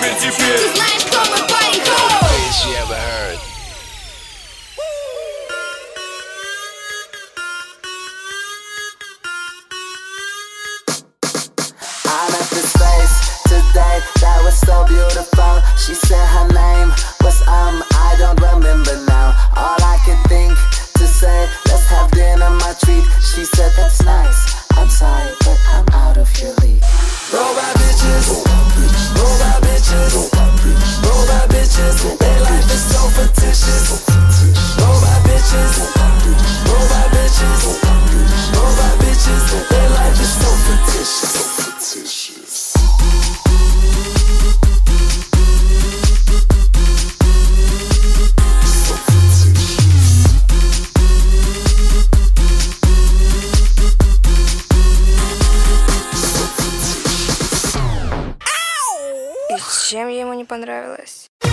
теперь. Ты знаешь, кто мы, парень, хоу! Bass you ever heard. I met this face today that was so beautiful. She said her name was I don't remember now. All I could think to say, let's have dinner, my treat. She said that's nice, I'm sorry, but I'm out of your league. Robot bitches, robot bitches, robot bitches, their life is so fictitious. Robot bitches, robot bitches, robot bitches, their life is so fictitious. И чем ему не понравилось?